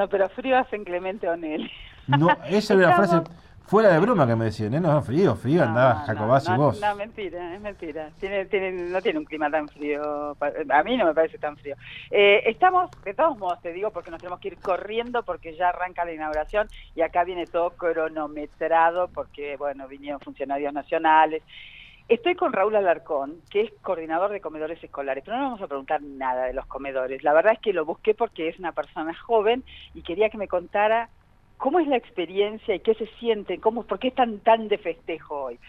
No, pero frío hacen Clemente Onelli. No, esa era una frase Estamos... fuera de broma que me decían, ¿eh? No, frío, frío, No, andaba no, no, Jacobás y no, no, vos. mentira, es mentira. No tiene un clima tan frío. A mí no me parece tan frío. Estamos, de todos modos, te digo, porque nos tenemos que ir corriendo porque ya arranca la inauguración y acá viene todo cronometrado porque, bueno, vinieron funcionarios nacionales. Estoy con Raúl Alarcón, que es coordinador de comedores escolares, pero no vamos a preguntar nada de los comedores. La verdad es que lo busqué porque es una persona joven y quería que me contara cómo es la experiencia y qué se siente, por qué es tan de festejo hoy.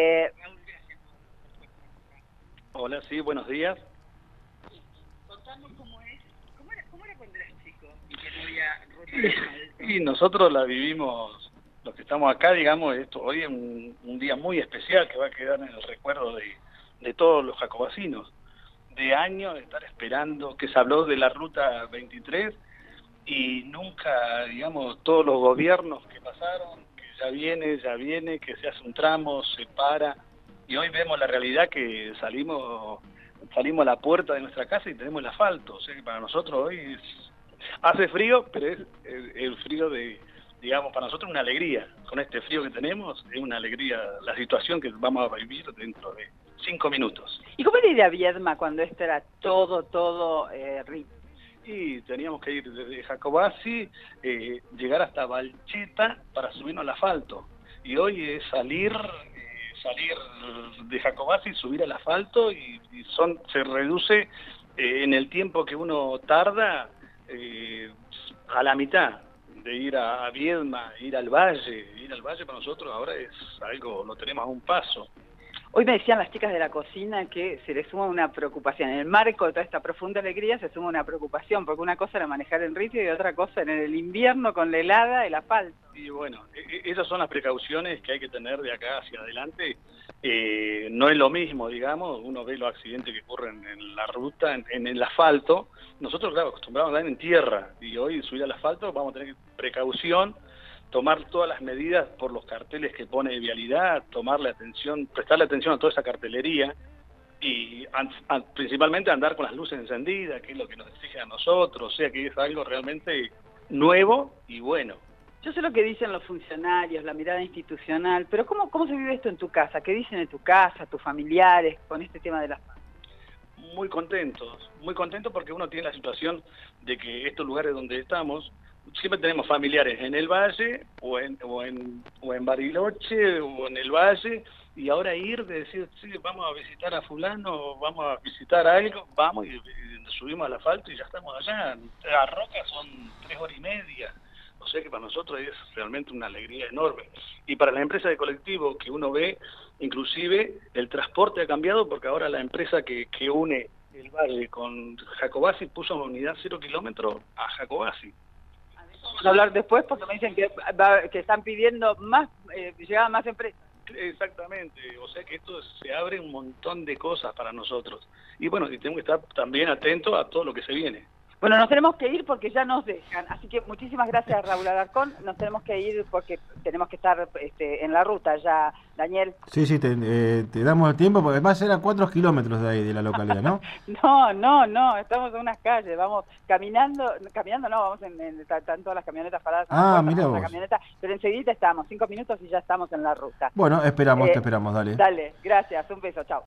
Hola, sí, buenos días. Contame cómo era cuando eras chico y que no había roto. Y nosotros la vivimos, los que estamos acá, digamos, hoy es un día muy especial que va a quedar en el recuerdo de todos los jacobacinos. De años de estar esperando, que se habló de la Ruta 23 y nunca, digamos, todos los gobiernos que pasaron, que ya viene, que se hace un tramo, se para, y hoy vemos la realidad que salimos a la puerta de nuestra casa y tenemos el asfalto. O sea que para nosotros hoy hace frío, pero es el frío digamos, para nosotros una alegría. Con este frío que tenemos, es una alegría la situación que vamos a vivir dentro de 5 minutos. ¿Y cómo era ir a Viedma cuando esto era todo rico? Y teníamos que ir desde Jacobasi, llegar hasta Valcheta para subirnos al asfalto. Y hoy es salir de Jacobasi, subir al asfalto se reduce en el tiempo que uno tarda a la mitad de ir a Viedma, ir al valle. Ir al valle para nosotros ahora es algo, lo tenemos a un paso. Hoy me decían las chicas de la cocina que se les suma una preocupación. En el marco de toda esta profunda alegría se suma una preocupación, porque una cosa era manejar en ritmo y otra cosa en el invierno con la helada, el asfalto. Y bueno, esas son las precauciones que hay que tener de acá hacia adelante. No es lo mismo, digamos, uno ve los accidentes que ocurren en la ruta, en el asfalto. Nosotros, claro, acostumbramos a andar en tierra y hoy subir al asfalto vamos a tener precaución, tomar todas las medidas por los carteles que pone de vialidad, prestarle atención a toda esa cartelería y principalmente andar con las luces encendidas, que es lo que nos exige a nosotros, o sea que es algo realmente nuevo y bueno. Yo sé lo que dicen los funcionarios, la mirada institucional, pero ¿cómo se vive esto en tu casa? ¿Qué dicen en tu casa, tus familiares, con este tema de las... Muy contentos porque uno tiene la situación de que estos lugares donde estamos, siempre tenemos familiares en el valle o en Bariloche o en el valle, y ahora ir de decir, sí, vamos a visitar a fulano, vamos a visitar algo, vamos y subimos al asfalto y ya estamos allá. A Roca son 3 horas y media. O sea que para nosotros es realmente una alegría enorme. Y para las empresas de colectivo que uno ve, inclusive el transporte ha cambiado porque ahora la empresa que une el valle con Jacobasi puso una unidad 0 kilómetros a Jacobasi. Vamos a hablar después porque me dicen que están pidiendo más, llegaban más empresas. Exactamente, o sea que esto se abre un montón de cosas para nosotros. Y bueno, y tenemos que estar también atentos a todo lo que se viene. Bueno, nos tenemos que ir porque ya nos dejan, así que muchísimas gracias, Raúl Alarcón. Nos tenemos que ir porque tenemos que estar en la ruta ya, Daniel. Sí, te damos el tiempo, porque además era 4 kilómetros de ahí, de la localidad, ¿no? No, estamos en unas calles, vamos caminando no, vamos están todas las camionetas paradas en la Ah, puerta, mira vamos en la vos. camioneta, pero enseguida estamos, 5 minutos y ya estamos en la ruta. Bueno, te esperamos, dale. Dale, gracias, un beso, chao.